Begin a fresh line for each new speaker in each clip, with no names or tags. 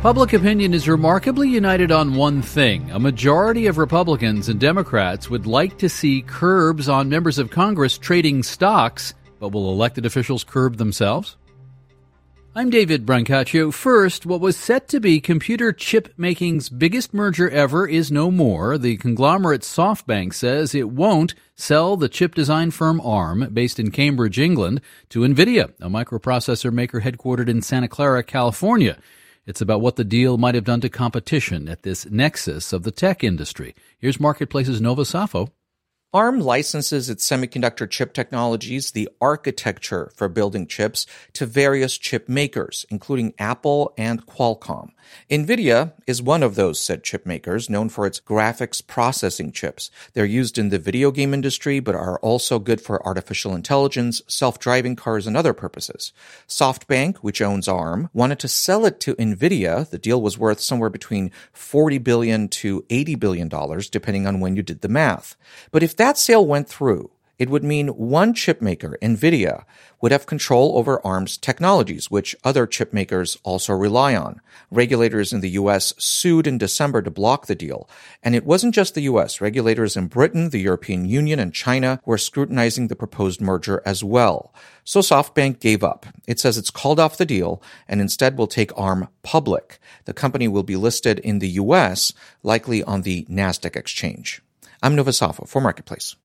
Public opinion is remarkably united on one thing. A majority of Republicans and Democrats would like to see curbs on members of Congress trading stocks, but will elected officials curb themselves? I'm David Brancaccio. First, what was set to be computer chip making's biggest merger ever is no more. The conglomerate SoftBank says it won't sell the chip design firm ARM, based in Cambridge, England, to NVIDIA, a microprocessor maker headquartered in Santa Clara, California. It's about what the deal might have done to competition at this nexus of the tech industry. Here's Marketplace's Nova Safo.
ARM licenses its semiconductor chip technologies, the architecture for building chips, to various chip makers, including Apple and Qualcomm. NVIDIA is one of those said chip makers, known for its graphics processing chips. They're used in the video game industry, but are also good for artificial intelligence, self-driving cars, and other purposes. SoftBank, which owns ARM, wanted to sell it to NVIDIA. The deal was worth somewhere between $40 billion to $80 billion, depending on when you did the math. But if that sale went through, it would mean one chip maker, NVIDIA, would have control over ARM's technologies, which other chip makers also rely on. Regulators in the U.S. sued in December to block the deal. And it wasn't just the U.S. Regulators in Britain, the European Union, and China were scrutinizing the proposed merger as well. So SoftBank gave up. It says it's called off the deal and instead will take ARM public. The company will be listed in the U.S., likely on the NASDAQ exchange. I'm Nova Safo for Marketplace.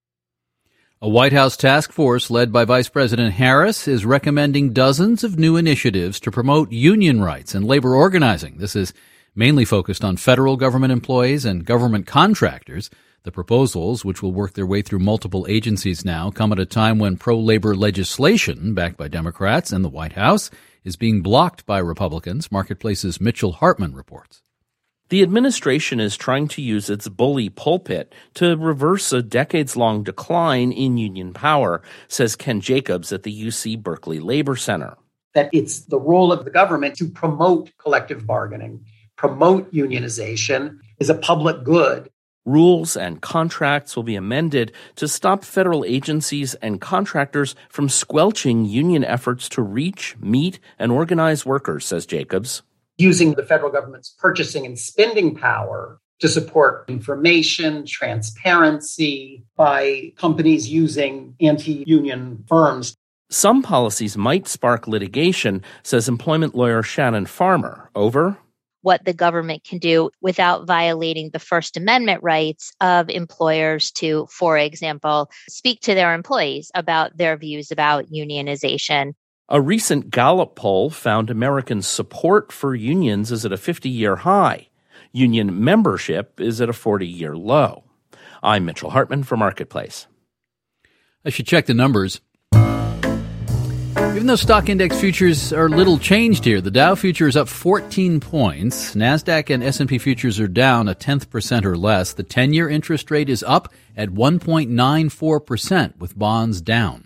A White House task force led by Vice President Harris is recommending dozens of new initiatives to promote union rights and labor organizing. This is mainly focused on federal government employees and government contractors. The proposals, which will work their way through multiple agencies now, come at a time when pro-labor legislation, backed by Democrats and the White House, is being blocked by Republicans. Marketplace's Mitchell Hartman reports.
The administration is trying to use its bully pulpit to reverse a decades-long decline in union power, says Ken Jacobs at the UC Berkeley Labor Center.
That it's the role of the government to promote collective bargaining, promote unionization is a public good.
Rules and contracts will be amended to stop federal agencies and contractors from squelching union efforts to reach, meet, and organize workers, says Jacobs.
Using the federal government's purchasing and spending power to support information, transparency by companies using anti-union firms.
Some policies might spark litigation, says employment lawyer Shannon Farmer. Over
what the government can do without violating the First Amendment rights of employers to, for example, speak to their employees about their views about unionization.
A recent Gallup poll found American support for unions is at a 50-year high. Union membership is at a 40-year low. I'm Mitchell Hartman for Marketplace.
I should check the numbers. Even though stock index futures are little changed here, the Dow future is up 14 points. NASDAQ and S&P futures are down 0.1% or less. The 10-year interest rate is up at 1.94%, with bonds down.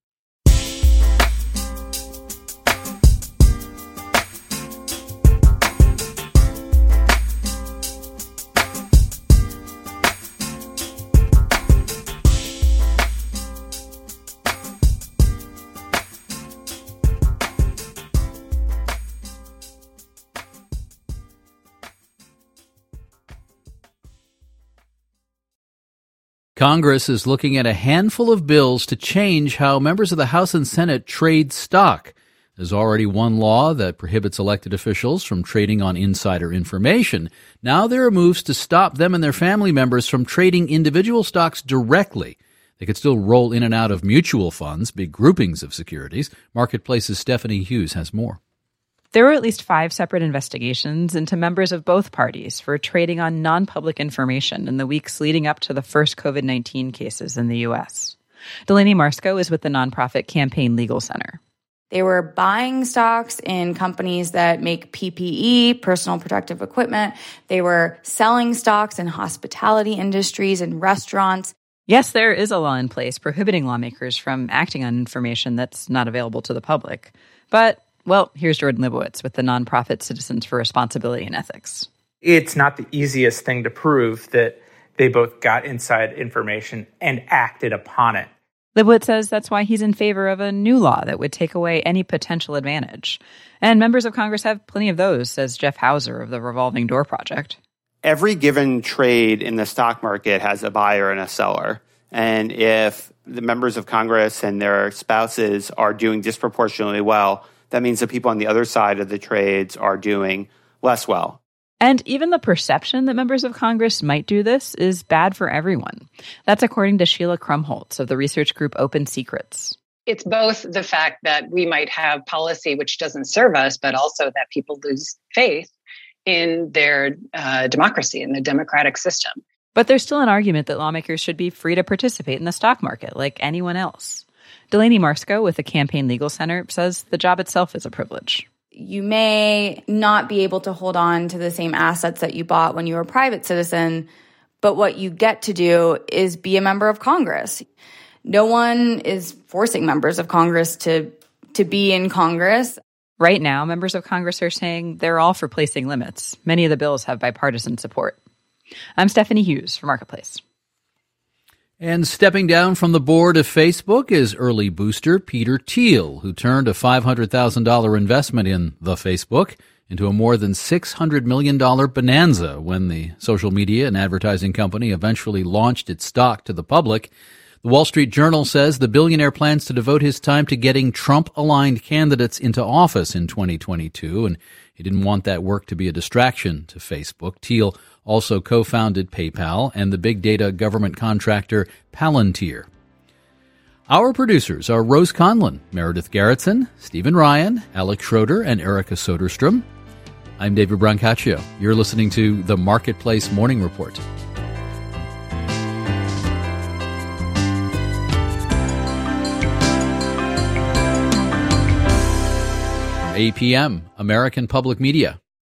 Congress is looking at a handful of bills to change how members of the House and Senate trade stock. There's already one law that prohibits elected officials from trading on insider information. Now there are moves to stop them and their family members from trading individual stocks directly. They could still roll in and out of mutual funds, big groupings of securities. Marketplace's Stephanie Hughes has more.
There were at least 5 separate investigations into members of both parties for trading on non-public information in the weeks leading up to the first COVID-19 cases in the U.S. Delaney Marsko is with the nonprofit Campaign Legal Center.
They were buying stocks in companies that make PPE, personal protective equipment. They were selling stocks in hospitality industries and restaurants.
Yes, there is a law in place prohibiting lawmakers from acting on information that's not available to the public. But well, here's Jordan Libowitz with the nonprofit Citizens for Responsibility and Ethics.
It's not the easiest thing to prove that they both got inside information and acted upon it.
Lipwitz says that's why he's in favor of a new law that would take away any potential advantage. And members of Congress have plenty of those, says Jeff Hauser of the Revolving Door Project.
Every given trade in the stock market has a buyer and a seller. And if the members of Congress and their spouses are doing disproportionately well, that means the people on the other side of the trades are doing less well.
And even the perception that members of Congress might do this is bad for everyone. That's according to Sheila Krumholtz of the research group Open Secrets.
It's both the fact that we might have policy which doesn't serve us, but also that people lose faith in their democracy, in the democratic system.
But there's still an argument that lawmakers should be free to participate in the stock market like anyone else. Delaney Marsko with the Campaign Legal Center says the job itself is a privilege.
You may not be able to hold on to the same assets that you bought when you were a private citizen, but what you get to do is be a member of Congress. No one is forcing members of Congress to be in Congress.
Right now, members of Congress are saying they're all for placing limits. Many of the bills have bipartisan support. I'm Stephanie Hughes for Marketplace.
And stepping down from the board of Facebook is early booster Peter Thiel, who turned a $500,000 investment in the Facebook into a more than $600 million bonanza when the social media and advertising company eventually launched its stock to the public. The Wall Street Journal says the billionaire plans to devote his time to getting Trump-aligned candidates into office in 2022, and he didn't want that work to be a distraction to Facebook. Thiel also co-founded PayPal and the big data government contractor Palantir. Our producers are Rose Conlon, Meredith Garrettson, Stephen Ryan, Alex Schroeder, and Erica Soderstrom. I'm David Brancaccio. You're listening to the Marketplace Morning Report. 8 p.m., American Public Media.